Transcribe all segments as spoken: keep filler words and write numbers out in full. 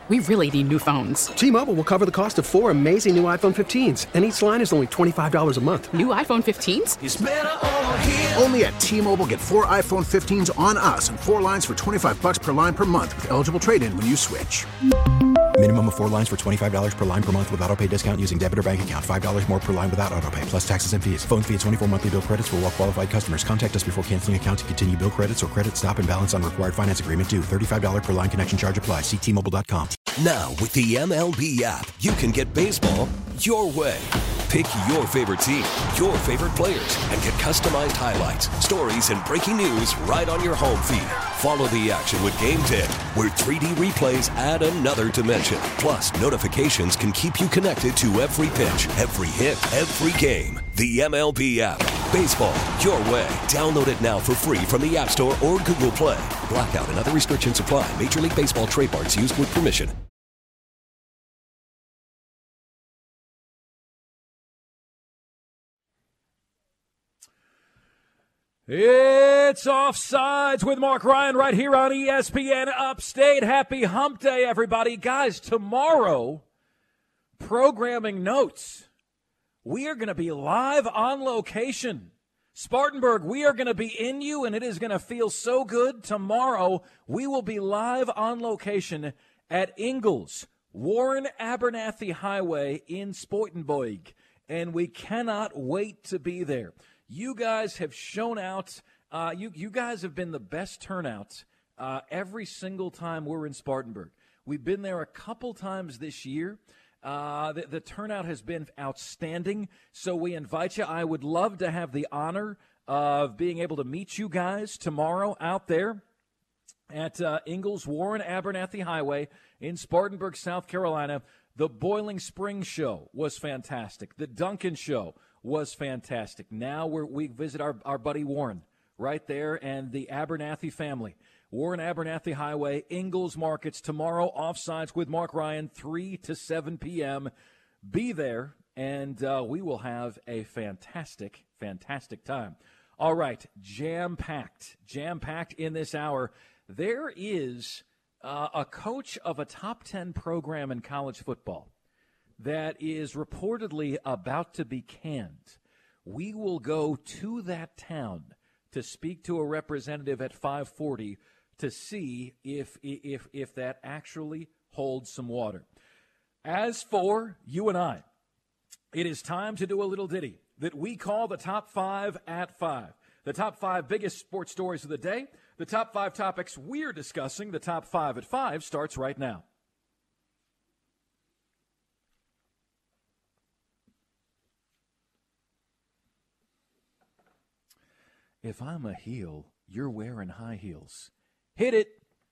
We really need new phones. T-Mobile will cover the cost of four amazing new iPhone fifteens, and each line is only twenty-five dollars a month. New iPhone fifteens? It's better over here. Only at T-Mobile, get four iPhone fifteens on us and four lines for twenty-five dollars per line per month with eligible trade-in when you switch. Minimum of four lines for twenty-five dollars per line per month with autopay discount using debit or bank account. five dollars more per line without autopay, plus taxes and fees. Phone fee at twenty-four monthly bill credits for well-qualified customers. Contact us before canceling account to continue bill credits or credit stop and balance on required finance agreement due. thirty-five dollars per line connection charge applies. See T Mobile dot com. Now, with the M L B app, you can get baseball your way. Pick your favorite team, your favorite players, and get customized highlights, stories, and breaking news right on your home feed. Follow the action with Game Day, where three D replays add another dimension. Plus, notifications can keep you connected to every pitch, every hit, every game. The M L B app. Baseball your way. Download it now for free from the App Store or Google Play. Blackout and other restrictions apply. Major League Baseball trademarks used with permission. It's Offsides with Mark Ryan right here on E S P N Upstate. Happy Hump Day, everybody. Guys, tomorrow, programming notes. We are going to be live on location. Spartanburg, we are going to be in you, and it is going to feel so good. Tomorrow, we will be live on location at Ingalls, Warren Abernathy Highway in Spartanburg, and we cannot wait to be there. You guys have shown out. Uh, you, you guys have been the best turnout uh, every single time we're in Spartanburg. We've been there a couple times this year. Uh, the, the turnout has been outstanding, so we invite you. I would love to have the honor of being able to meet you guys tomorrow out there at uh, Ingalls Warren Abernathy Highway in Spartanburg, South Carolina. The Boiling Springs show was fantastic. The Duncan show was fantastic. Now we're, we visit our, our buddy Warren right there and the Abernathy family. Warren Abernathy Highway, Ingalls Markets, tomorrow, Offsides with Mark Ryan, three to seven p.m. Be there, and uh, we will have a fantastic, fantastic time. All right, jam-packed, jam-packed in this hour. There is uh, a coach of a top ten program in college football that is reportedly about to be canned. We will go to that town to speak to a representative at five forty to see if if if that actually holds some water. As for you and I, it is time to do a little ditty that we call the Top Five at Five. The top five biggest sports stories of the day, the top five topics we're discussing. The Top Five at Five starts right now. If I'm a heel, you're wearing high heels. Hit it.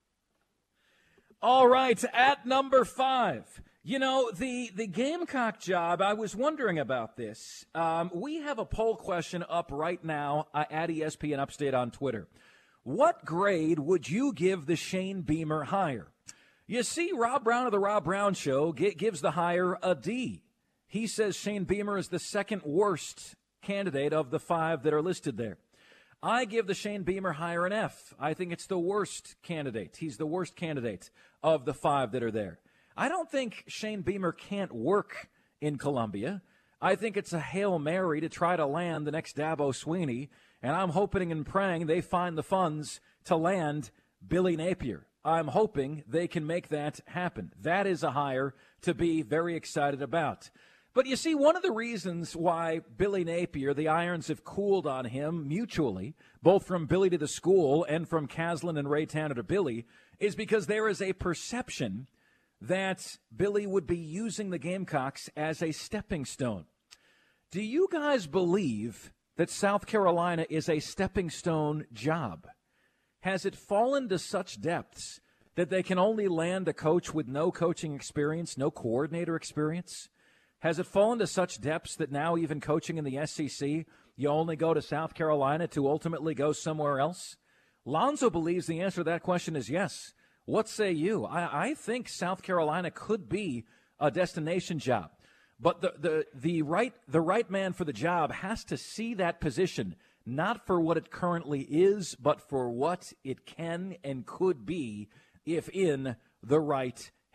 All right, at number five. You know, the, the Gamecock job, I was wondering about this. Um, we have a poll question up right now uh, at E S P N Upstate on Twitter. What grade would you give the Shane Beamer hire? You see, Rob Brown of the Rob Brown Show g- gives the hire a D. He says Shane Beamer is the second worst candidate of the five that are listed there. I give the Shane Beamer hire an F. I think it's the worst candidate. He's the worst candidate of the five that are there. I don't think Shane Beamer can't work in Columbia. I think it's a Hail Mary to try to land the next Dabo Swinney, and I'm hoping and praying they find the funds to land Billy Napier. I'm hoping they can make that happen. That is a hire to be very excited about. But you see, one of the reasons why Billy Napier, the Irons have cooled on him mutually, both from Billy to the school and from Caslin and Ray Tanner to Billy, is because there is a perception that Billy would be using the Gamecocks as a stepping stone. Do you guys believe that South Carolina is a stepping stone job? Has it fallen to such depths that they can only land a coach with no coaching experience, no coordinator experience? Has it fallen to such depths that now even coaching in the S E C, you only go to South Carolina to ultimately go somewhere else? Lonzo believes the answer to that question is yes. What say you? I, I think South Carolina could be a destination job. But the, the, the, right, the right man for the job has to see that position, not for what it currently is, but for what it can and could be if in the right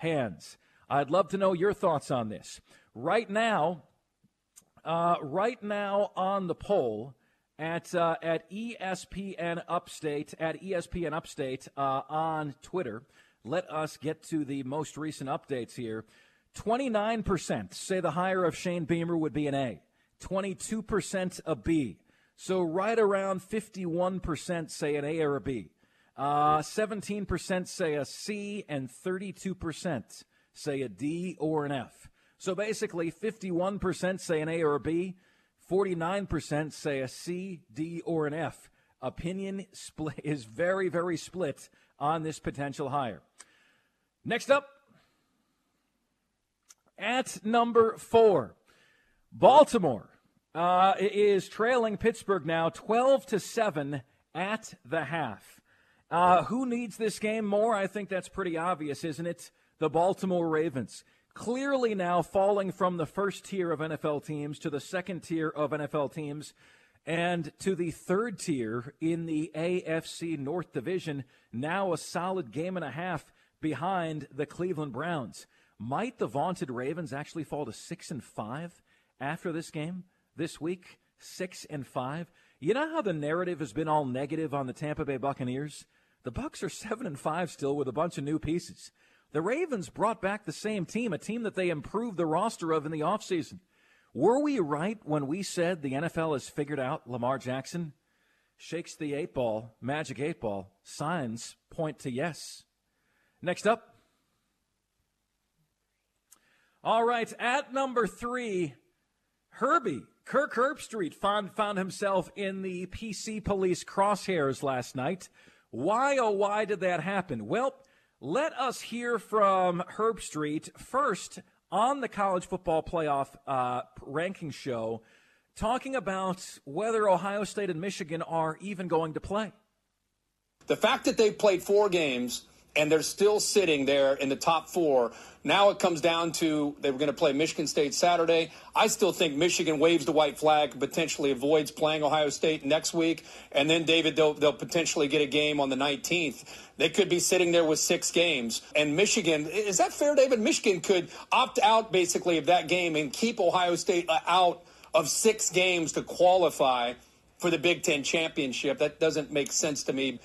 hands. I'd love to know your thoughts on this. Right now, uh, right now on the poll at uh, at E S P N Upstate, at E S P N Upstate uh, on Twitter, let us get to the most recent updates here. twenty-nine percent say the hire of Shane Beamer would be an A. twenty-two percent a B. So right around fifty-one percent say an A or a B. Uh, seventeen percent say a C, and thirty-two percent say a D or an F. So basically fifty-one percent say an A or a B, forty-nine percent say a C, D, or an F. Opinion split is very, very split on this potential hire. Next up, at number four, Baltimore uh, is trailing Pittsburgh now twelve to seven at the half. Uh, who needs this game more? I think that's pretty obvious, isn't it? The Baltimore Ravens. Clearly now falling from the first tier of N F L teams to the second tier of N F L teams and to the third tier in the A F C North Division, now a solid game and a half behind the Cleveland Browns. Might the vaunted Ravens actually fall to six and five after this game this week? Six and five. You know how the narrative has been all negative on the Tampa Bay Buccaneers? The Bucs are seven and five still with a bunch of new pieces. The Ravens brought back the same team, a team that they improved the roster of in the offseason. Were we right when we said the N F L has figured out Lamar Jackson? Shakes the eight ball, magic eight ball. Signs point to yes. Next up. All right, at number three, Herbie. Kirk Herbstreit found, found himself in the P C police crosshairs last night. Why, oh, why did that happen? Well, let us hear from Herbstreit first on the College Football Playoff uh, ranking show, talking about whether Ohio State and Michigan are even going to play. The fact that they've played four games and they're still sitting there in the top four, now it comes down to they were going to play Michigan State Saturday. I still think Michigan waves the white flag, potentially avoids playing Ohio State next week. And then, David, they'll, they'll potentially get a game on the nineteenth. They could be sitting there with six games. And Michigan, is that fair, David? Michigan could opt out, basically, of that game and keep Ohio State out of six games to qualify for the Big Ten championship. That doesn't make sense to me.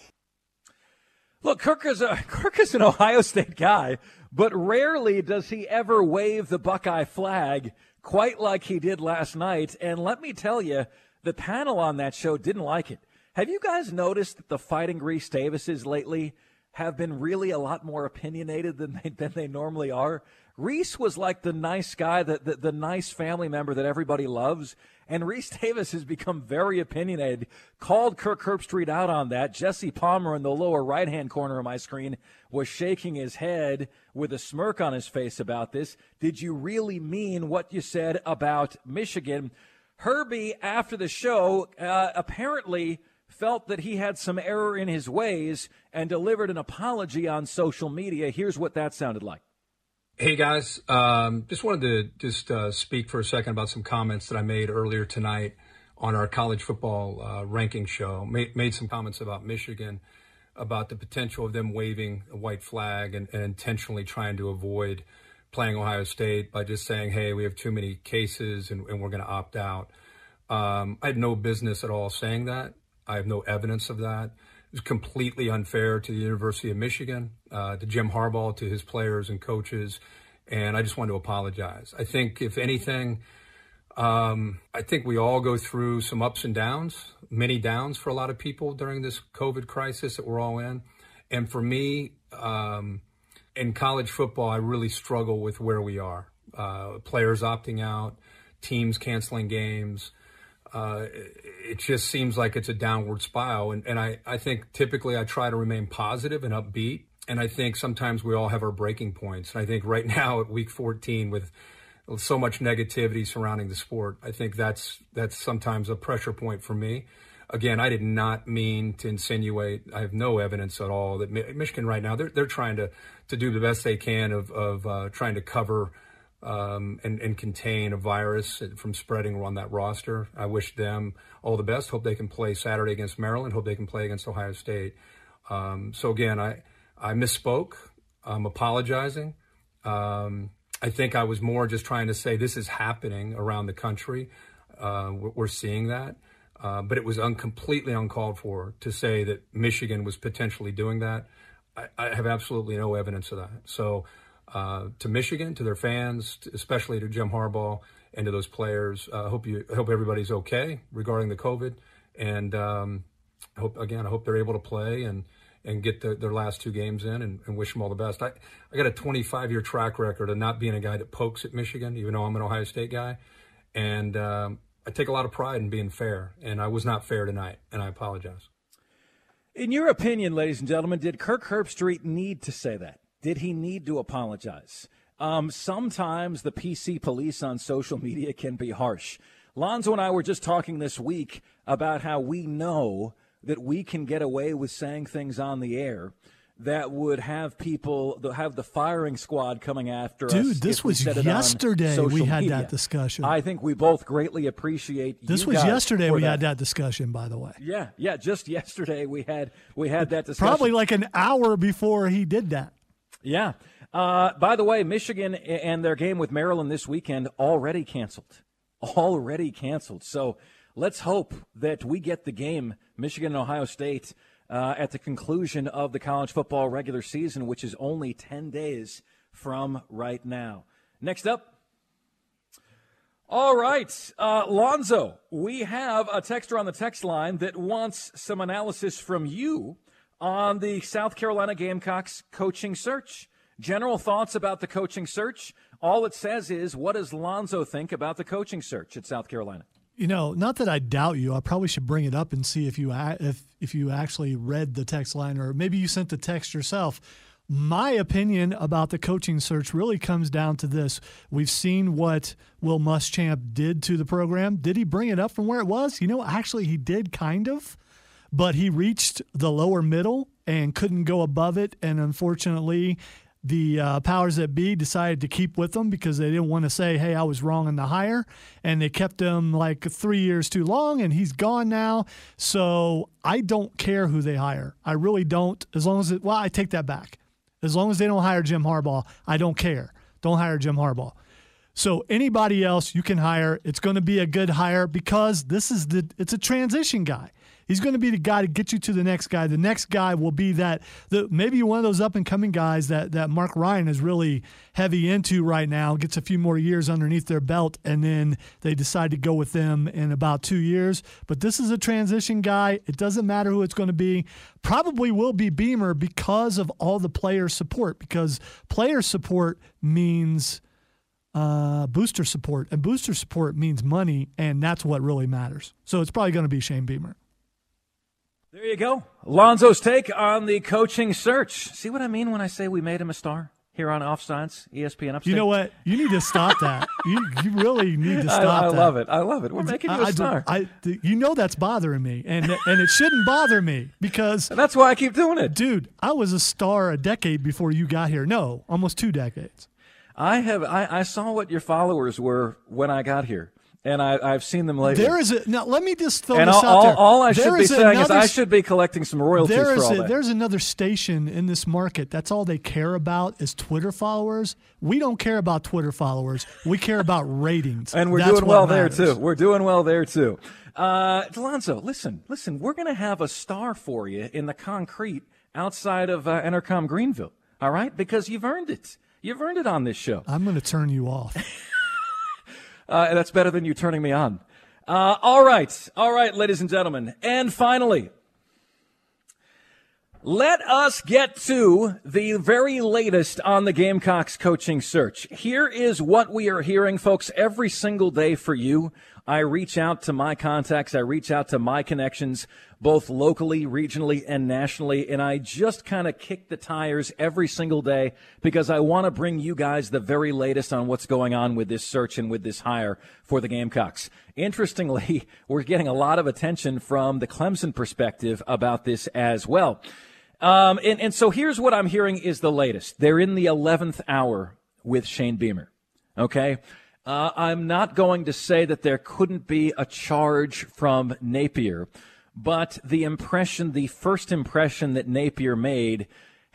Look, Kirk is, a, Kirk is an Ohio State guy, but rarely does he ever wave the Buckeye flag quite like he did last night. And let me tell you, the panel on that show didn't like it. Have you guys noticed that the Fighting Reese Davises lately have been really a lot more opinionated than they, than they normally are? Reese was like the nice guy, the, the, the nice family member that everybody loves. And Reese Davis has become very opinionated, called Kirk Herbstreit out on that. Jesse Palmer in the lower right-hand corner of my screen was shaking his head with a smirk on his face about this. Did you really mean what you said about Michigan? Herbie, after the show, uh, apparently felt that he had some error in his ways and delivered an apology on social media. Here's what that sounded like. Hey, guys. Um, just wanted to just uh, speak for a second about some comments that I made earlier tonight on our college football uh, ranking show. Made, made some comments about Michigan, about the potential of them waving a white flag and, and intentionally trying to avoid playing Ohio State by just saying, hey, we have too many cases and, and we're going to opt out. Um, I had no business at all saying that. I have no evidence of that. It was completely unfair to the University of Michigan, uh, to Jim Harbaugh, to his players and coaches, and I just want to apologize. I think, if anything, um, I think we all go through some ups and downs, many downs for a lot of people during this COVID crisis that we're all in. And for me, um, in college football, I really struggle with where we are. Uh, players opting out, teams canceling games. Uh, it just seems like it's a downward spiral. And, and I, I think typically I try to remain positive and upbeat. And I think sometimes we all have our breaking points. And I think right now at week fourteen with so much negativity surrounding the sport, I think that's that's sometimes a pressure point for me. Again, I did not mean to insinuate. I have no evidence at all that Michigan right now, they're, they're trying to, to do the best they can of, of uh, trying to cover Um, and, and contain a virus from spreading on that roster. I wish them all the best. Hope they can play Saturday against Maryland. Hope they can play against Ohio State. Um, so again, I, I misspoke. I'm apologizing. Um, I think I was more just trying to say this is happening around the country. Uh, we're seeing that. Uh, but it was un- completely uncalled for to say that Michigan was potentially doing that. I, I have absolutely no evidence of that. So uh, to Michigan, to their fans, especially to Jim Harbaugh and to those players, I uh, hope you I hope everybody's okay regarding the COVID. And um, I hope, again, I hope they're able to play and, and get the, their last two games in and, and wish them all the best. I, I got a twenty-five-year track record of not being a guy that pokes at Michigan, even though I'm an Ohio State guy. And um, I take a lot of pride in being fair, and I was not fair tonight, and I apologize. In your opinion, ladies and gentlemen, did Kirk Herbstreit need to say that? Did he need to apologize? Um, sometimes the P C police on social media can be harsh. Lonzo and I were just talking this week about how we know that we can get away with saying things on the air that would have people, have the firing squad coming after Dude, us. Dude, this was yesterday we had media. that discussion. I think we both greatly appreciate This you was guys yesterday we that. had that discussion, by the way. Yeah, yeah, just yesterday we had we had that discussion. Probably like an hour before he did that. Yeah. Uh, by the way, Michigan and their game with Maryland this weekend already canceled. Already canceled. So let's hope that we get the game, Michigan and Ohio State, Uh, at the conclusion of the college football regular season, which is only ten days from right now. Next up. All right, uh, Lonzo, we have a texter on the text line that wants some analysis from you on the South Carolina Gamecocks coaching search. General thoughts about the coaching search. All it says is, what does Lonzo think about the coaching search at South Carolina? You know, not that I doubt you. I probably should bring it up and see if you if if you actually read the text line, or maybe you sent the text yourself. My opinion about the coaching search really comes down to this. We've seen what Will Muschamp did to the program. Did he bring it up from where it was? You know, actually he did kind of, but he reached the lower middle and couldn't go above it, and unfortunately the uh, powers that be decided to keep with him because they didn't want to say, hey, I was wrong in the hire. And they kept him like three years too long, and he's gone now. So I don't care who they hire. I really don't. As long as it – well, I take that back. As long as they don't hire Jim Harbaugh, I don't care. Don't hire Jim Harbaugh. So anybody else you can hire, it's going to be a good hire because this is the – it's a transition guy. He's going to be the guy to get you to the next guy. The next guy will be that the maybe one of those up-and-coming guys that, that Mark Ryan is really heavy into right now, gets a few more years underneath their belt, and then they decide to go with them in about two years. But this is a transition guy. It doesn't matter who it's going to be. Probably will be Beamer because of all the player support, because player support means uh, booster support, and booster support means money, and that's what really matters. So it's probably going to be Shane Beamer. There you go. Lonzo's take on the coaching search. See what I mean when I say we made him a star here on Offsides, E S P N Upstate? You know what? You need to stop that. You you really need to stop I, I that. I love it. I love it. We're making you a I, star. I, I, you know that's bothering me, and and it shouldn't bother me because and that's why I keep doing it. Dude, I was a star a decade before you got here. No, almost two decades. I have. I, I saw what your followers were when I got here. And I, I've seen them later. There is a now. Let me just throw and this all, out there. All I there should be saying another, is I should be collecting some royalties there is for all a, that. There's another station in this market. That's all they care about is Twitter followers. We don't care about Twitter followers. We care about ratings. And we're That's doing well there matters. too. We're doing well there too. Uh, Delonzo, listen, listen. We're going to have a star for you in the concrete outside of uh, Entercom Greenville. All right, because you've earned it. You've earned it on this show. I'm going to turn you off. uh, that's better than you turning me on. Uh, all right. All right, ladies and gentlemen. And finally, let us get to the very latest on the Gamecocks coaching search. Here is what we are hearing, folks, every single day for you. I reach out to my contacts. I reach out to my connections, both locally, regionally, and nationally, and I just kind of kick the tires every single day because I want to bring you guys the very latest on what's going on with this search and with this hire for the Gamecocks. Interestingly, we're getting a lot of attention from the Clemson perspective about this as well. Um, and, and so here's what I'm hearing is the latest. They're in the eleventh hour with Shane Beamer, okay? Uh, I'm not going to say that there couldn't be a charge from Napier, but the impression, the first impression that Napier made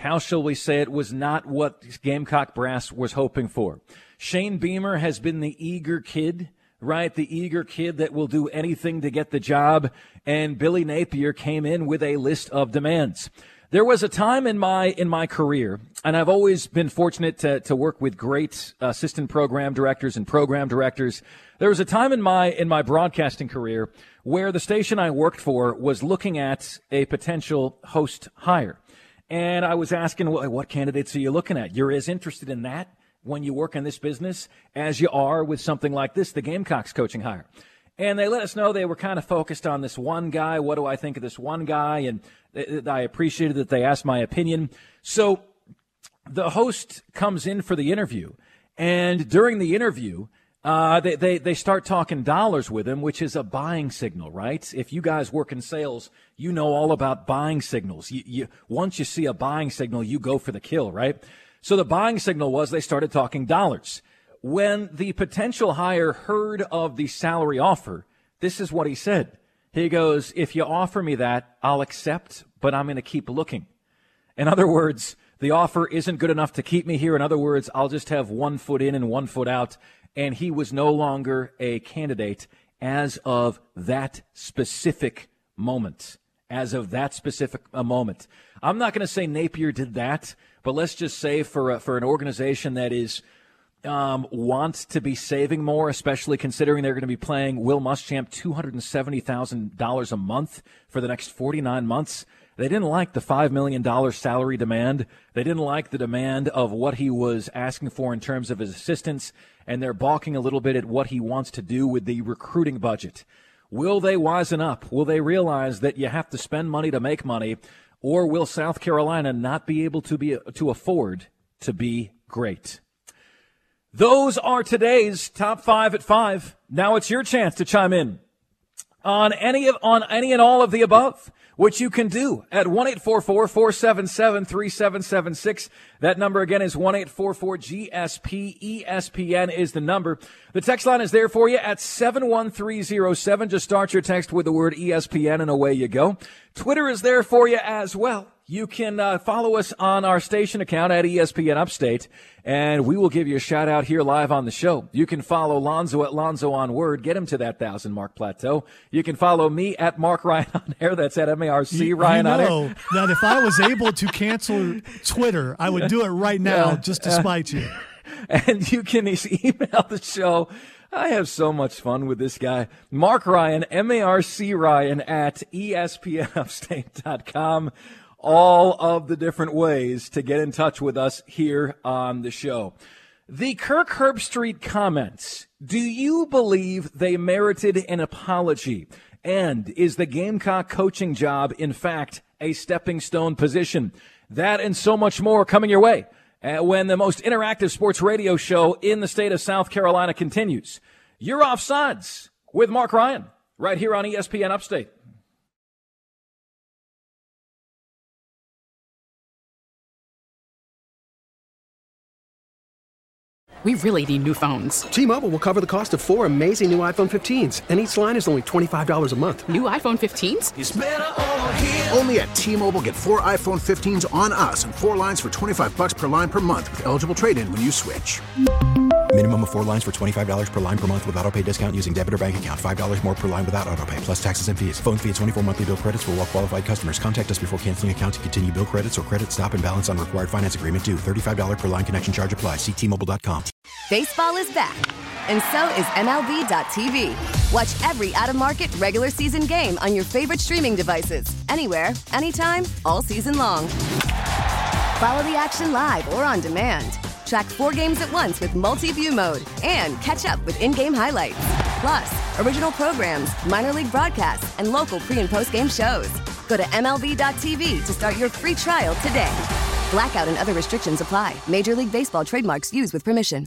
how shall we say it, was not what Gamecock brass was hoping for. Shane Beamer has been the eager kid, right? The eager kid that will do anything to get the job. And Billy Napier came in with a list of demands. There was a time in my in my career, and I've always been fortunate to, to work with great assistant program directors and program directors. There was a time in my in my broadcasting career where the station I worked for was looking at a potential host hire. And I was asking, well, what candidates are you looking at? You're as interested in that when you work in this business as you are with something like this, the Gamecocks coaching hire. And they let us know they were kind of focused on this one guy. What do I think of this one guy? And I appreciated that they asked my opinion. So the host comes in for the interview. And during the interview, uh, they, they, they start talking dollars with him, which is a buying signal, right? If you guys work in sales, you know all about buying signals. You, you, once you see a buying signal, you go for the kill, right? So the buying signal was they started talking dollars. When the potential hire heard of the salary offer, this is what he said. He goes, if you offer me that, I'll accept, but I'm going to keep looking. In other words, the offer isn't good enough to keep me here. In other words, I'll just have one foot in and one foot out. And he was no longer a candidate as of that specific moment. As of that specific uh, moment. I'm not going to say Napier did that, but let's just say for a, for an organization that is Um, want to be saving more, especially considering they're going to be playing Will Muschamp two hundred seventy thousand dollars a month for the next forty-nine months. They didn't like the five million dollars salary demand. They didn't like the demand of what he was asking for in terms of his assistants, and they're balking a little bit at what he wants to do with the recruiting budget. Will they wisen up? Will they realize that you have to spend money to make money, or will South Carolina not be able to be to afford to be great? Those are today's top five at five. Now it's your chance to chime in on any of, on any and all of the above, which you can do at one eight four four, four seven seven, three seven seven six. That number again is one eight four four G S P. E S P N is the number. The text line is there for you at seven one three zero seven. Just start your text with the word E S P N and away you go. Twitter is there for you as well. You can uh, follow us on our station account at E S P N Upstate, and we will give you a shout-out here live on the show. You can follow Lonzo at Lonzo on Word. Get him to that thousand-mark plateau. You can follow me at Mark Ryan on Air. That's at M A R C you, Ryan you know on Air. That if I was able to cancel Twitter, I would do it right now uh, just to spite you. And you can email the show. I have so much fun with this guy. Mark Ryan, M A R C Ryan at E S P N upstate dot com. All of the different ways to get in touch with us here on the show. The Kirk Herbstreit comments, do you believe they merited an apology? And is the Gamecock coaching job, in fact, a stepping stone position? That and so much more coming your way uh, when the most interactive sports radio show in the state of South Carolina continues. You're Offsides with Mark Ryan right here on E S P N Upstate. We really need new phones. T-Mobile will cover the cost of four amazing new iPhone fifteens, and each line is only twenty-five dollars a month. New iPhone fifteens? It's better over here. Only at T-Mobile, get four iPhone fifteens on us and four lines for twenty-five bucks per line per month with eligible trade-in when you switch. Minimum of four lines for twenty-five dollars per line per month with autopay discount using debit or bank account. five dollars more per line without autopay, plus taxes and fees. Phone fee at twenty-four monthly bill credits for well-qualified customers. Contact us before canceling account to continue bill credits or credit stop and balance on required finance agreement due. thirty-five dollars per line connection charge applies. See T Mobile dot com. Baseball is back, and so is M L B dot T V. Watch every out-of-market regular season game on your favorite streaming devices. Anywhere, anytime, all season long. Follow the action live or on demand. Track four games at once with multi-view mode and catch up with in-game highlights. Plus, original programs, minor league broadcasts, and local pre- and post-game shows. Go to M L B dot T V to start your free trial today. Blackout and other restrictions apply. Major League Baseball trademarks used with permission.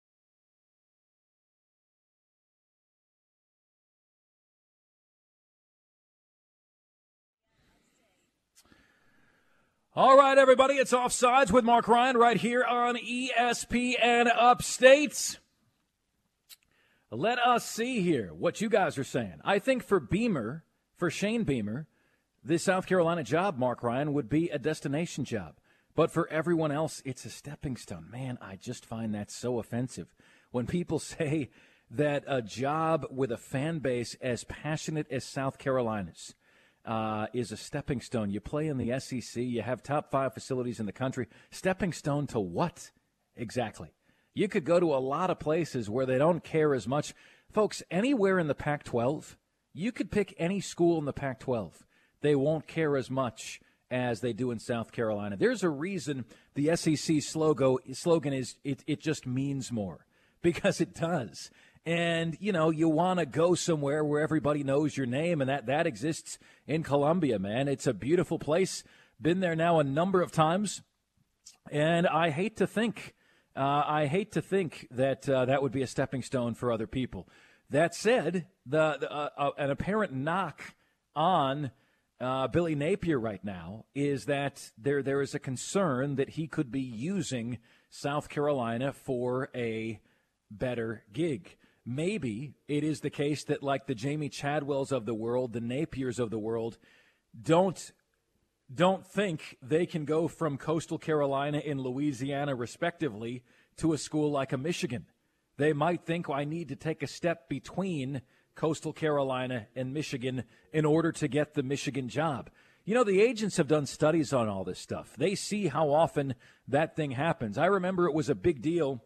All right, everybody, it's Offsides with Mark Ryan right here on E S P N Upstate. Let us see here what you guys are saying. I think for Beamer, for Shane Beamer, the South Carolina job, Mark Ryan, would be a destination job. But for everyone else, it's a stepping stone. Man, I just find that so offensive. When people say that a job with a fan base as passionate as South Carolina's uh, is a stepping stone. You play in the S E C, you have top five facilities in the country. Stepping stone to what exactly? You could go to a lot of places where they don't care as much. Folks, anywhere in the Pac twelve, you could pick any school in the Pac twelve. They won't care as much as they do in South Carolina. There's a reason the S E C slogan, slogan is it, it just means more, because it does. And, you know, you want to go somewhere where everybody knows your name, and that, that exists in Columbia, man. It's a beautiful place. Been there now a number of times, and I hate to think Uh, I hate to think that uh, that would be a stepping stone for other people. That said, the, the uh, uh, an apparent knock on uh, Billy Napier right now is that there there is a concern that he could be using South Carolina for a better gig. Maybe it is the case that, like the Jamie Chadwells of the world, the Napiers of the world, don't don't think they can go from Coastal Carolina and Louisiana, respectively, to a school like a Michigan. They might think, well, I need to take a step between Coastal Carolina and Michigan in order to get the Michigan job. You know, the agents have done studies on all this stuff. They see how often that thing happens. I remember it was a big deal.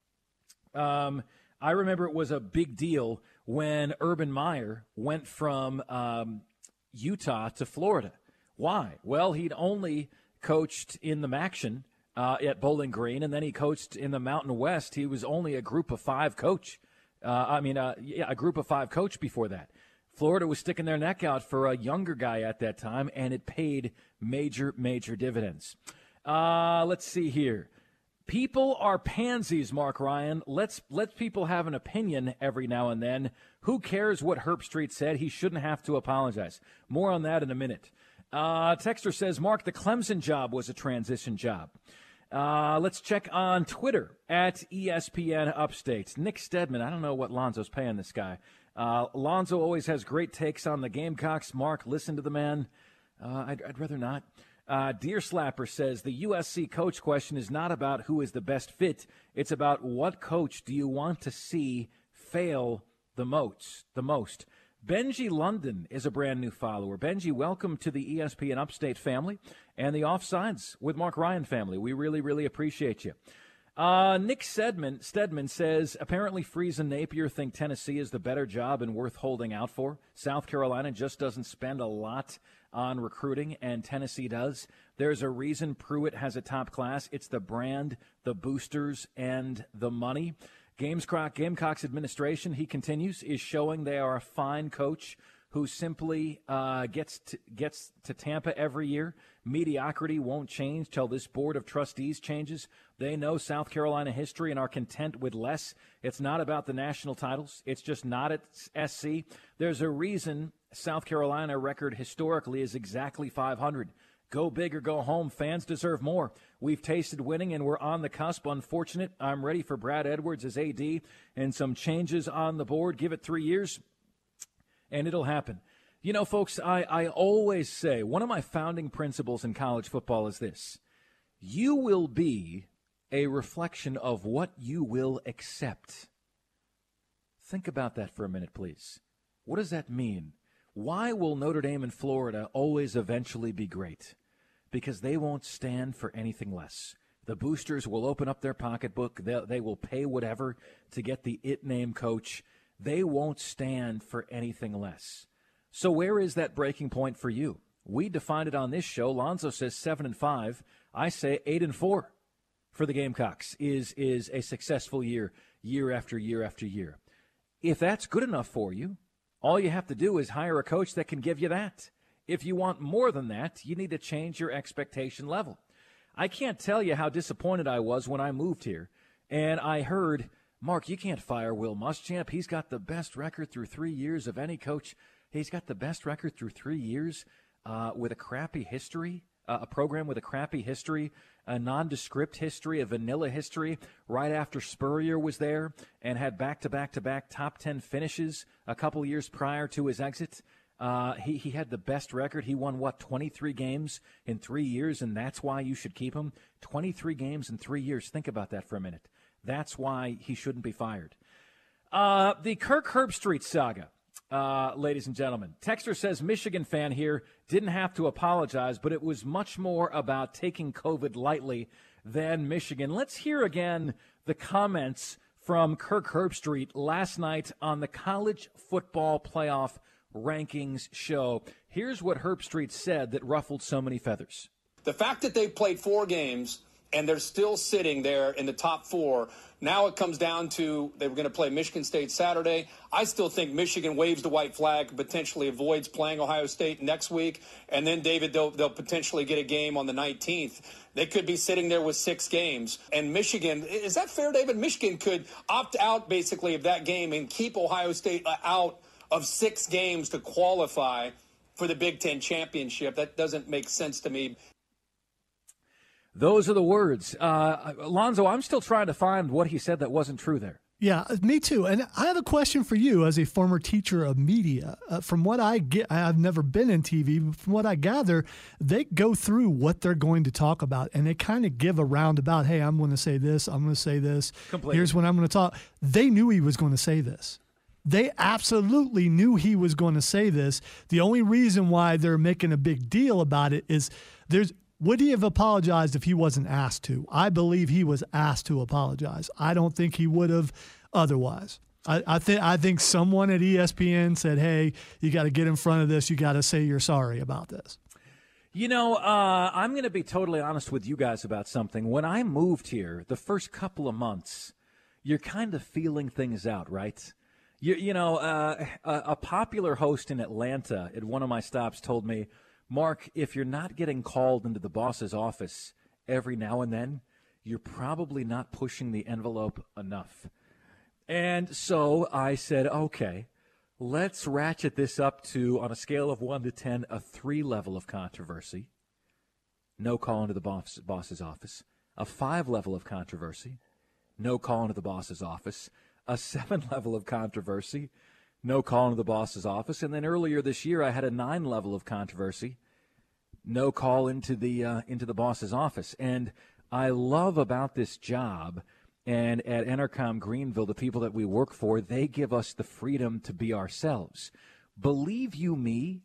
Um, I remember it was a big deal when Urban Meyer went from um, Utah to Florida. Why? Well, he'd only coached in the Maction uh, at Bowling Green, and then he coached in the Mountain West. He was only a group of five coach. Uh, I mean, uh, yeah, a group of five coach before that. Florida was sticking their neck out for a younger guy at that time, and it paid major, major dividends. Uh, let's see here. People are pansies, Mark Ryan. Let's let people have an opinion every now and then. Who cares what Herbstreit said? He shouldn't have to apologize. More on that in a minute. Uh, Texter says, Mark, the Clemson job was a transition job. Uh, let's check on Twitter at E S P N Upstate. Nick Stedman, I don't know what Lonzo's paying this guy. Uh, Lonzo always has great takes on the Gamecocks. Mark, listen to the man. Uh, I'd, I'd rather not. Uh, Deer Slapper says, the U S C coach question is not about who is the best fit. It's about what coach do you want to see fail the most. The most. Benji London is a brand new follower. Benji, welcome to the E S P N Upstate family and the Offsides with Mark Ryan family. We really, really appreciate you. Uh, Nick Stedman, Stedman says, apparently Freeze and Napier think Tennessee is the better job and worth holding out for. South Carolina just doesn't spend a lot on recruiting, and Tennessee does. There's a reason Pruitt has a top class. It's the brand, the boosters, and the money. Gamescroc, Gamecocks administration, he continues, is showing they are a fine coach who simply uh, gets to, gets to Tampa every year. Mediocrity won't change till this board of trustees changes. They know South Carolina history and are content with less. It's not about the national titles. It's just not at S C. There's a reason South Carolina record historically is exactly five hundred. Go big or go home. Fans deserve more. We've tasted winning, and we're on the cusp. Unfortunate. I'm ready for Brad Edwards as A D and some changes on the board. Give it three years, and it'll happen. You know, folks, I, I always say one of my founding principles in college football is this. You will be a reflection of what you will accept. Think about that for a minute, please. What does that mean? Why will Notre Dame and Florida always eventually be great? Because they won't stand for anything less. The boosters will open up their pocketbook. They, they will pay whatever to get the it name coach. They won't stand for anything less. So where is that breaking point for you? We defined it on this show. Lonzo says seven and five. I say eight and four for the Gamecocks is is a successful year, year after year after year. If that's good enough for you, all you have to do is hire a coach that can give you that. If you want more than that, you need to change your expectation level. I can't tell you how disappointed I was when I moved here, and I heard, Mark, you can't fire Will Muschamp. He's got the best record through three years of any coach. He's got the best record through three years uh, with a crappy history, uh, a program with a crappy history, a nondescript history, a vanilla history, right after Spurrier was there and had back-to-back-to-back top ten finishes a couple years prior to his exit. Uh, he, he had the best record. He won, what, twenty-three games in three years, and that's why you should keep him? twenty-three games in three years. Think about that for a minute. That's why he shouldn't be fired. Uh, the Kirk Herbstreit saga, uh, ladies and gentlemen. Texter says, Michigan fan here, didn't have to apologize, but it was much more about taking COVID lightly than Michigan. Let's hear again the comments from Kirk Herbstreit last night on the College Football Playoff Rankings show. Here's what Herbstreit said that ruffled so many feathers. The fact that they've played four games and they're still sitting there in the top four, now it comes down to they were going to play Michigan State Saturday. I still think Michigan waves the white flag, potentially avoids playing Ohio State next week. And then, David, they'll, they'll potentially get a game on the nineteenth. They could be sitting there with six games. And Michigan, is that fair, David? Michigan could opt out, basically, of that game and keep Ohio State out of six games to qualify for the Big Ten championship. That doesn't make sense to me. Those are the words. Uh, Alonzo, I'm still trying to find what he said that wasn't true there. Yeah, me too. And I have a question for you as a former teacher of media. Uh, from what I get, I've never been in T V, but from what I gather, they go through what they're going to talk about, and they kind of give a roundabout, hey, I'm going to say this, I'm going to say this. Completely. Here's what I'm going to talk. They knew he was going to say this. They absolutely knew he was going to say this. The only reason why they're making a big deal about it is there's – would he have apologized if he wasn't asked to? I believe he was asked to apologize. I don't think he would have otherwise. I, I think I think someone at E S P N said, hey, you got to get in front of this. You got to say you're sorry about this. You know, uh, I'm going to be totally honest with you guys about something. When I moved here, the first couple of months, you're kind of feeling things out, right? You, you know, uh, a, a popular host in Atlanta at one of my stops told me, Mark, if you're not getting called into the boss's office every now and then, you're probably not pushing the envelope enough. And so I said, okay, let's ratchet this up to, on a scale of one to ten, a three level of controversy. No call into the boss, boss's office. A five level of controversy. No call into the boss's office. A seven level of controversy. No call into the boss's office. And then earlier this year, I had a nine level of controversy. No call into the uh, into the boss's office. And I love about this job, and at Entercom Greenville, the people that we work for, they give us the freedom to be ourselves. Believe you me,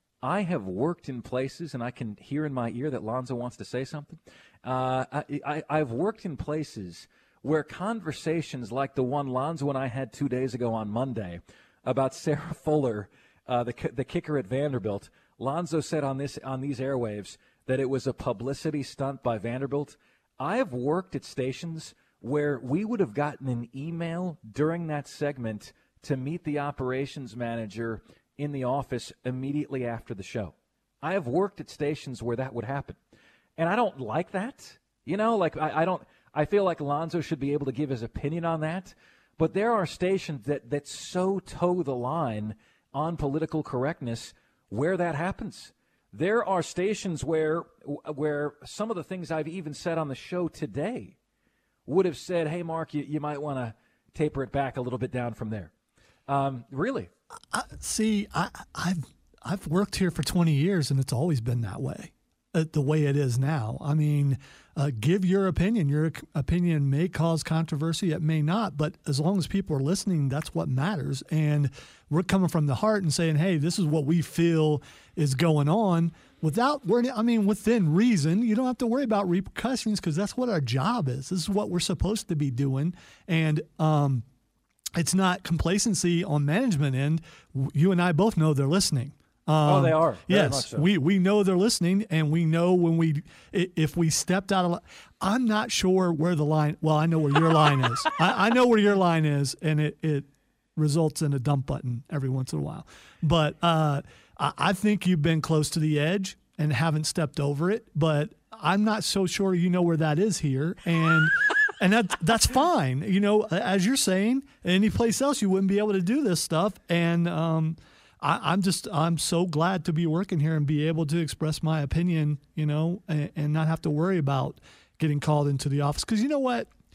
I have worked in places, and I can hear in my ear that Lonzo wants to say something. Uh, I, I, I've worked in places where conversations like the one Lonzo and I had two days ago on Monday about Sarah Fuller, uh, the the kicker at Vanderbilt. Lonzo said on this on these airwaves that it was a publicity stunt by Vanderbilt. I have worked at stations where we would have gotten an email during that segment to meet the operations manager in the office immediately after the show. I have worked at stations where that would happen, and I don't like that. You know, like I, I don't. I feel like Lonzo should be able to give his opinion on that. But there are stations that, that so toe the line on political correctness where that happens. There are stations where where some of the things I've even said on the show today would have said, hey, Mark, you, you might want to taper it back a little bit down from there. Um, really? I, see, I, I've, I've worked here for twenty years, and it's always been that way. Uh, the way it is now. I mean, uh, give your opinion. Your opinion may cause controversy. It may not. But as long as people are listening, that's what matters. And we're coming from the heart and saying, hey, this is what we feel is going on without worrying. I mean, within reason. You don't have to worry about repercussions because that's what our job is. This is what we're supposed to be doing. And um, it's not complacency on management end. You and I both know they're listening. Um, oh, they are. Very yes, much so. we we know they're listening, and we know when we if we stepped out of. I'm not sure where the line. Well, I know where your line is. I, I know where your line is, and it, it results in a dump button every once in a while. But uh, I, I think you've been close to the edge and haven't stepped over it. But I'm not so sure you know where that is here, and and that that's fine. You know, as you're saying, any place else you wouldn't be able to do this stuff, and. Um, I, I'm just I'm so glad to be working here and be able to express my opinion, you know, and, and not have to worry about getting called into the office. Because you know what?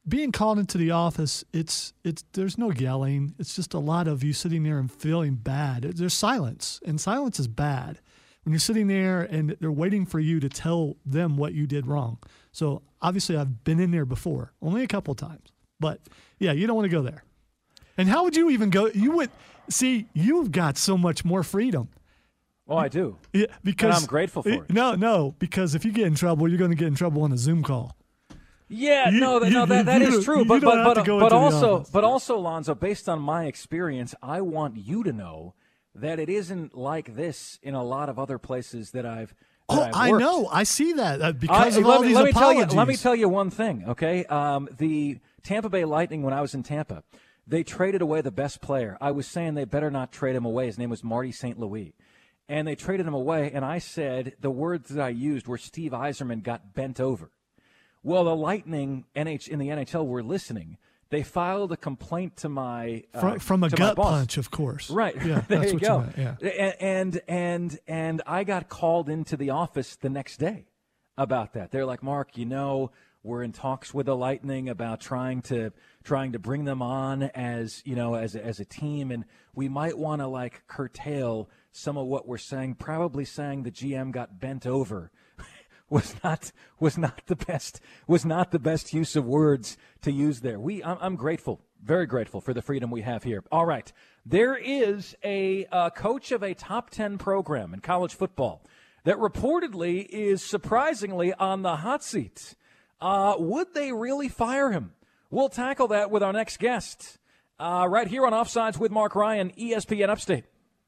being called into the office, it's it's there's no yelling. It's just a lot of you sitting there and feeling bad. There's silence, and silence is bad when you're sitting there and they're waiting for you to tell them what you did wrong. So obviously, I've been in there before, only a couple of times, but yeah, you don't want to go there. And how would you even go? You would see you've got so much more freedom. Oh, I do. Yeah, because and I'm grateful for it. No, no, because if you get in trouble, you're going to get in trouble on a Zoom call. Yeah, You- no, that, no, you- that, that you is don't- true. you But don't but have to but, go but into the also office. but also, Lonzo, based on my experience, I want you to know that it isn't like this in a lot of other places that I've. That Oh, I've I worked. know. I see that uh, because I- of let all me, these let me tell apologies. you. Let me tell you one thing, okay? Um, the Tampa Bay Lightning, when I was in Tampa, they traded away the best player. I was saying they better not trade him away. His name was Marty Saint Louis. And they traded him away, and I said the words that I used were Steve Yzerman got bent over. Well, the Lightning N H in the N H L were listening. They filed a complaint to my uh, from, from a to my gut boss. punch, of course. Right. Yeah, there that's you what go. You meant, yeah. And, and and and I got called into the office the next day about that. They're like, Mark, you know, we're in talks with the Lightning about trying to trying to bring them on as you know as a, as a team, and we might want to like curtail some of what we're saying. Probably saying the G M got bent over. Was not was not the best was not the best use of words to use there. We I'm, I'm grateful, very grateful for the freedom we have here. All right, there is a uh, coach of a top ten program in college football that reportedly is surprisingly on the hot seat. Uh, would they really fire him? We'll tackle that with our next guest uh, right here on Offsides with Mark Ryan, E S P N Upstate.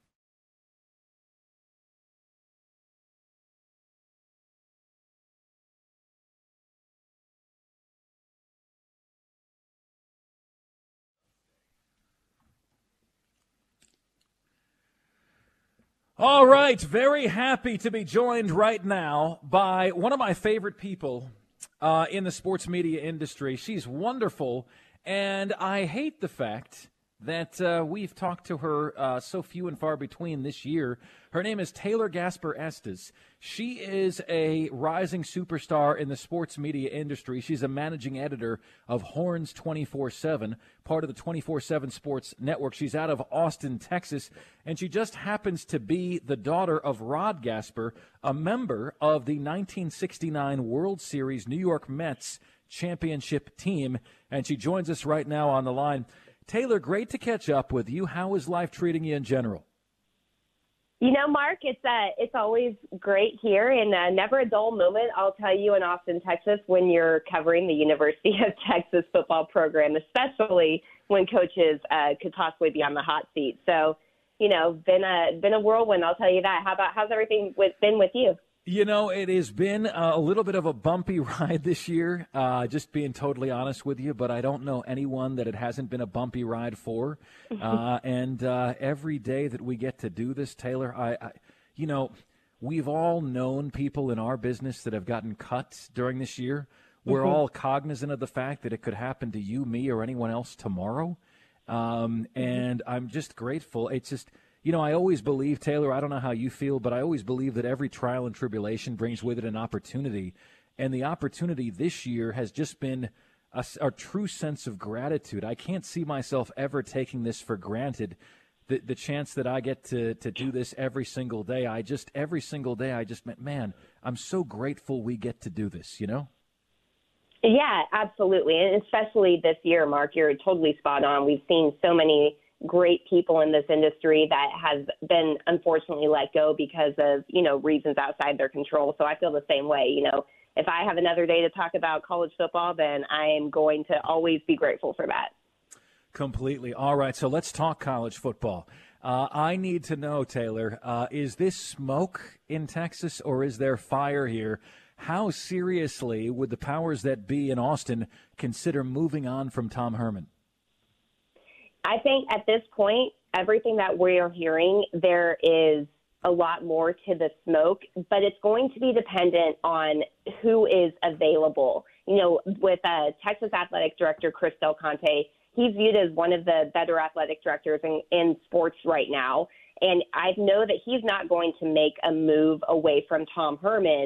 All right, very happy to be joined right now by one of my favorite people uh, in the sports media industry. She's wonderful, and I hate the fact that uh, we've talked to her uh, so few and far between this year. Her name is Taylor Gasper Estes. She is a rising superstar in the sports media industry. She's a managing editor of Horns twenty-four seven, part of the twenty-four seven Sports Network. She's out of Austin, Texas, and she just happens to be the daughter of Rod Gasper, a member of the nineteen sixty-nine World Series New York Mets championship team, and she joins us right now on the line. Taylor, great to catch up with you. How is life treating you in general? You know, Mark, it's uh, it's always great here, and uh, never a dull moment, I'll tell you, in Austin, Texas, when you're covering the University of Texas football program, especially when coaches uh, could possibly be on the hot seat. So, you know, been a been a whirlwind, I'll tell you that. How about how's everything with, been with you? You know, it has been a little bit of a bumpy ride this year, uh, just being totally honest with you, but I don't know anyone that it hasn't been a bumpy ride for. Uh, and uh, every day that we get to do this, Taylor, I, I, you know, we've all known people in our business that have gotten cut during this year. We're Mhm. all cognizant of the fact that it could happen to you, me, or anyone else tomorrow. Um, and I'm just grateful. It's just... You know, I always believe, Taylor, I don't know how you feel, but I always believe that every trial and tribulation brings with it an opportunity. And the opportunity this year has just been a, a true sense of gratitude. I can't see myself ever taking this for granted, the, the chance that I get to, to do this every single day. I just, every single day, I just meant, man, I'm so grateful we get to do this, you know? Yeah, absolutely. And especially this year, Mark, you're totally spot on. We've seen so many great people in this industry that has been unfortunately let go because of, you know, reasons outside their control. So I feel the same way. You know, if I have another day to talk about college football, then I am going to always be grateful for that. Completely. All right, so let's talk college football. Uh, I need to know, Taylor, uh, is this smoke in Texas or is there fire here? How seriously would the powers that be in Austin consider moving on from Tom Herman? I think at this point, everything that we are hearing, there is a lot more to the smoke, but it's going to be dependent on who is available. You know, with uh, Texas Athletic Director Chris Del Conte, he's viewed as one of the better athletic directors in, in sports right now. And I know that he's not going to make a move away from Tom Herman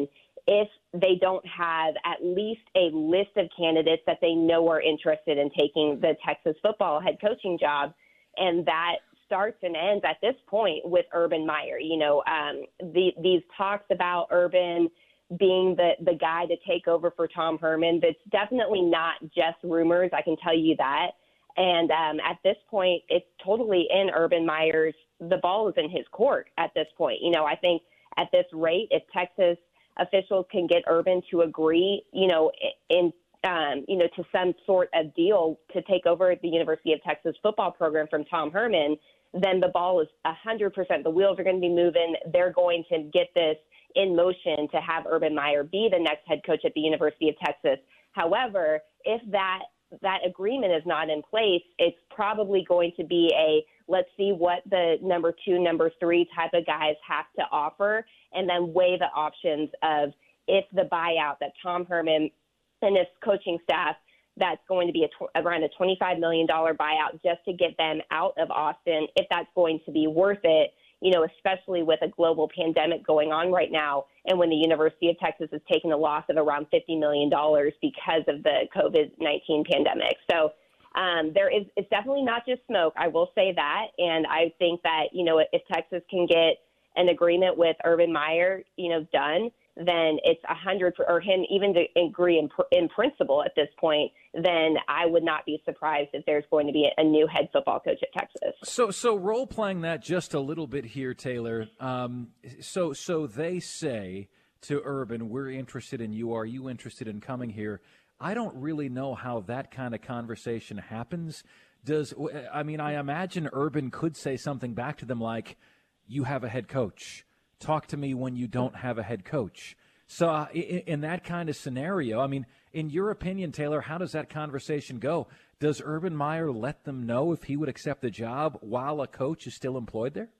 if they don't have at least a list of candidates that they know are interested in taking the Texas football head coaching job. And that starts and ends at this point with Urban Meyer. You know, um, the, these talks about Urban being the, the guy to take over for Tom Herman, that's definitely not just rumors. I can tell you that. And um, at this point, it's totally in Urban Meyer's, the ball is in his court at this point. You know, I think at this rate, if Texas officials can get Urban to agree, you know, in, um, you know, to some sort of deal to take over the University of Texas football program from Tom Herman, then the ball is one hundred percent. The wheels are going to be moving. They're going to get this in motion to have Urban Meyer be the next head coach at the University of Texas. However, if that that agreement is not in place, it's probably going to be a let's see what the number two, number three type of guys have to offer, and then weigh the options of if the buyout that Tom Herman and his coaching staff, that's going to be a tw- around a twenty-five million dollars buyout just to get them out of Austin, if that's going to be worth it, you know, especially with a global pandemic going on right now, and when the University of Texas is taking a loss of around fifty million dollars because of the COVID nineteen pandemic. So um, there is, it's definitely not just smoke. I will say that. And I think that, you know, if Texas can get an agreement with Urban Meyer, you know, done, then it's a hundred, or him even to agree in, in principle at this point, then I would not be surprised if there's going to be a, a new head football coach at Texas. So, so role playing that just a little bit here, Taylor. Um, so, so they say to Urban, "We're interested in you. Are you interested in coming here?" I don't really know how that kind of conversation happens. Does I mean, I imagine Urban could say something back to them like, "You have a head coach. Talk to me when you don't have a head coach." So uh, in, in that kind of scenario, I mean, in your opinion, Taylor, how does that conversation go? Does Urban Meyer let them know if he would accept the job while a coach is still employed there?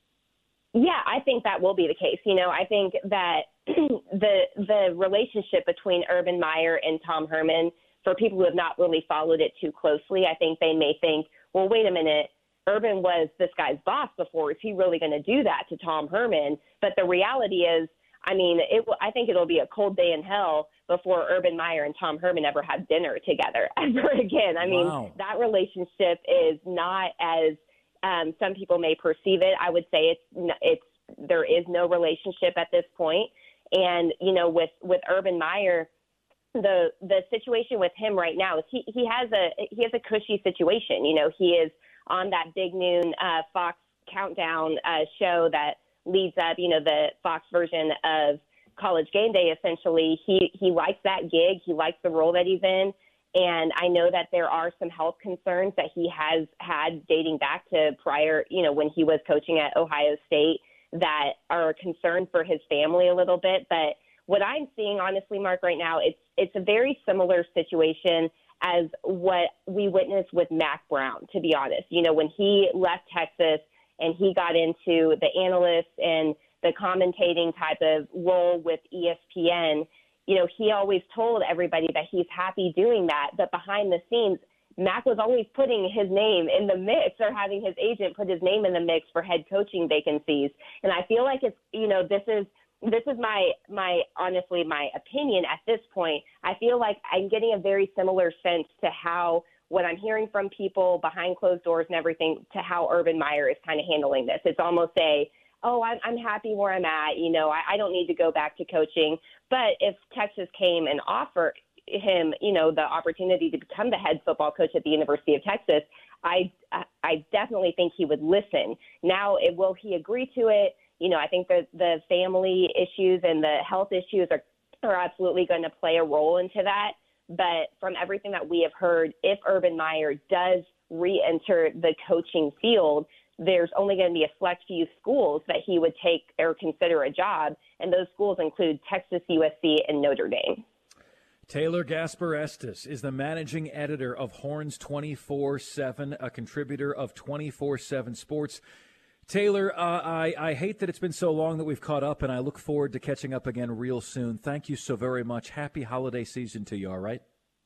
Yeah, I think that will be the case. You know, I think that the the relationship between Urban Meyer and Tom Herman, for people who have not really followed it too closely, I think they may think, well, wait a minute, Urban was this guy's boss before. Is he really going to do that to Tom Herman? But the reality is, I mean, it. I think it'll be a cold day in hell before Urban Meyer and Tom Herman ever have dinner together ever again. I mean, wow. That relationship is not as um, some people may perceive it. I would say it's it's there is no relationship at this point. And you know, with with Urban Meyer, the the situation with him right now is he he has a he has a cushy situation. You know, he is on that big noon uh, Fox countdown uh, show that leads up, you know, the Fox version of College Game Day, essentially. He he likes that gig. He likes the role that he's in. And I know that there are some health concerns that he has had dating back to prior, you know, when he was coaching at Ohio State that are a concern for his family a little bit. But what I'm seeing, honestly, Mark, right now, it's it's a very similar situation as what we witnessed with Mack Brown, to be honest. You know, when he left Texas and he got into the analyst and the commentating type of role with E S P N, you know, he always told everybody that he's happy doing that. But behind the scenes, Mack was always putting his name in the mix, or having his agent put his name in the mix for head coaching vacancies. And I feel like it's, you know, this is this is my my honestly my opinion at this point. I feel like I'm getting a very similar sense to how what I'm hearing from people behind closed doors and everything to how Urban Meyer is kind of handling this. It's almost a, oh, I'm, I'm happy where I'm at. You know, I, I don't need to go back to coaching. But if Texas came and offered him, you know, the opportunity to become the head football coach at the University of Texas, I I definitely think he would listen. Now, it, will he agree to it? You know, I think that the family issues and the health issues are, are absolutely going to play a role into that. But from everything that we have heard, if Urban Meyer does re-enter the coaching field, there's only going to be a select few schools that he would take or consider a job, and those schools include Texas, U S C, and Notre Dame. Taylor Gasper Estes is the managing editor of Horns twenty-four seven, a contributor of twenty-four seven Sports. Taylor, uh, I, I hate that it's been so long that we've caught up, and I look forward to catching up again real soon. Thank you so very much. Happy holiday season to you, all right?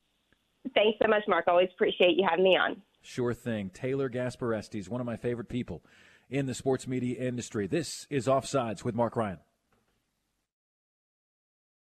Thanks so much, Mark. Always appreciate you having me on. Sure thing. Taylor Gasper Estes, one of my favorite people in the sports media industry. This is Offsides with Mark Ryan.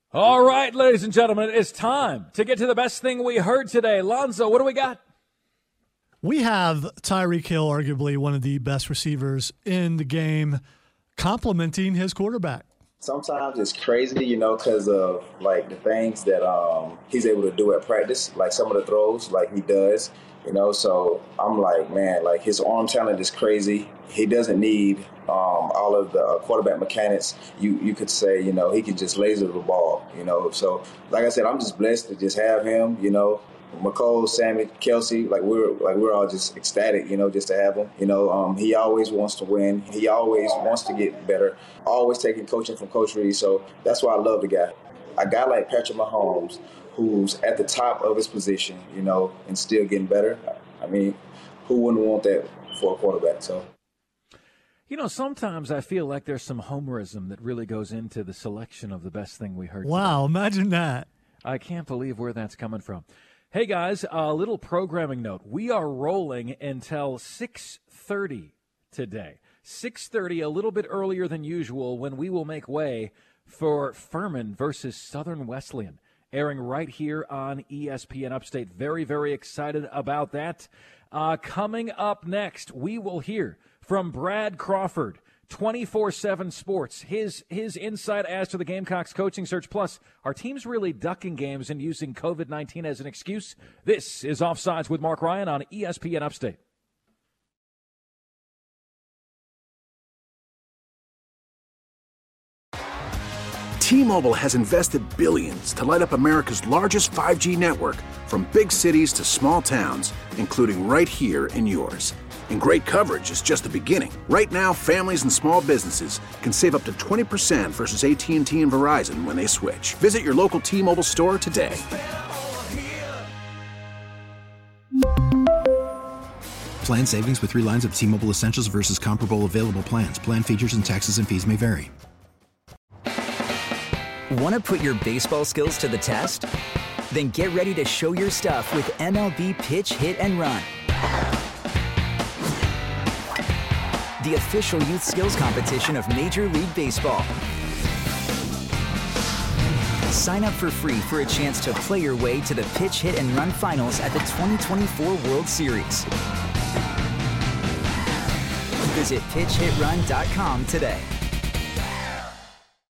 All right, ladies and gentlemen, it's time to get to the best thing we heard today. Lonzo, what do we got? We have Tyreek Hill, arguably one of the best receivers in the game, complimenting his quarterback. Sometimes it's crazy, you know, because of, like, the things that um, he's able to do at practice, like some of the throws, like he does, you know. So I'm like, man, like, his arm talent is crazy. He doesn't need um, all of the quarterback mechanics. You you could say, you know, he can just laser the ball, you know. So, like I said, I'm just blessed to just have him, you know. McCole, Sammy, Kelsey, like we're like we're all just ecstatic, you know, just to have him. You know, um, he always wants to win. He always wants to get better. Always taking coaching from Coach Reed. So that's why I love the guy. A guy like Patrick Mahomes, who's at the top of his position, you know, and still getting better. I mean, who wouldn't want that for a quarterback? So. You know, sometimes I feel like there's some homerism that really goes into the selection of the best thing we heard. Wow, today. Imagine that. I can't believe where that's coming from. Hey, guys, a little programming note. We are rolling until six thirty today. six thirty, a little bit earlier than usual, when we will make way for Furman versus Southern Wesleyan, airing right here on E S P N Upstate. Very, very excited about that. Uh, coming up next, we will hear from Brad Crawford, twenty-four seven Sports, his his insight as to the Gamecocks coaching search. Plus, are teams really ducking games and using covid nineteen as an excuse? This is Offsides with Mark Ryan on E S P N Upstate. T-Mobile has invested billions to light up America's largest five G network, from big cities to small towns, including right here in yours. And great coverage is just the beginning. Right now, families and small businesses can save up to twenty percent versus A T and T and Verizon when they switch. Visit your local T-Mobile store today. Plan savings with three lines of T-Mobile Essentials versus comparable available plans. Plan features and taxes and fees may vary. Want to put your baseball skills to the test? Then get ready to show your stuff with M L B Pitch, Hit, and Run. The official youth skills competition of Major League Baseball. Sign up for free for a chance to play your way to the Pitch, Hit, and Run finals at the twenty twenty-four World Series. Visit pitch hit run dot com today.